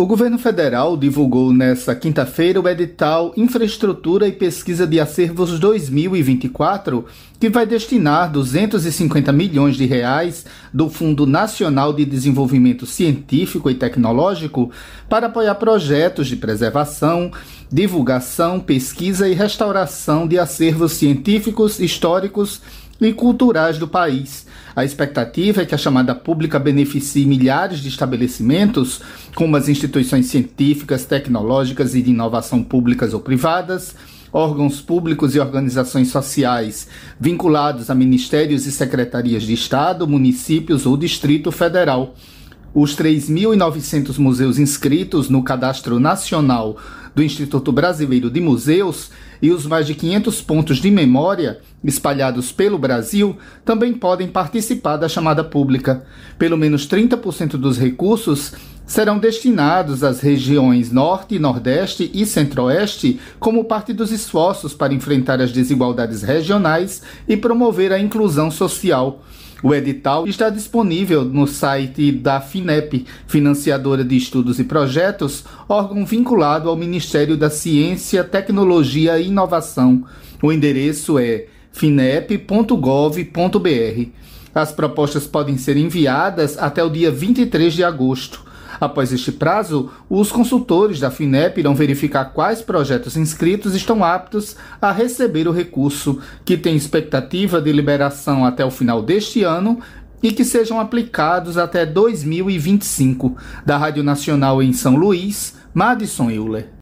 O governo federal divulgou nesta quinta-feira o edital Infraestrutura e Pesquisa de Acervos 2024, que vai destinar R$ 250 milhões do Fundo Nacional de Desenvolvimento Científico e Tecnológico para apoiar projetos de preservação, divulgação, pesquisa e restauração de acervos científicos, históricos e culturais do país. A expectativa é que a chamada pública beneficie milhares de estabelecimentos, como as instituições científicas, tecnológicas e de inovação públicas ou privadas, órgãos públicos e organizações sociais vinculados a ministérios e secretarias de Estado, municípios ou Distrito Federal. Os 3.900 museus inscritos no Cadastro Nacional do Instituto Brasileiro de Museus e os mais de 500 pontos de memória espalhados pelo Brasil também podem participar da chamada pública. Pelo menos 30% dos recursos serão destinados às regiões Norte, Nordeste e Centro-Oeste como parte dos esforços para enfrentar as desigualdades regionais e promover a inclusão social. O edital está disponível no site da FINEP, Financiadora de Estudos e Projetos, órgão vinculado ao Ministério da Ciência, Tecnologia e Inovação. O endereço é finep.gov.br. As propostas podem ser enviadas até o dia 23 de agosto. Após este prazo, os consultores da FINEP irão verificar quais projetos inscritos estão aptos a receber o recurso, que tem expectativa de liberação até o final deste ano e que sejam aplicados até 2025. Da Rádio Nacional em São Luís, Madison Euler.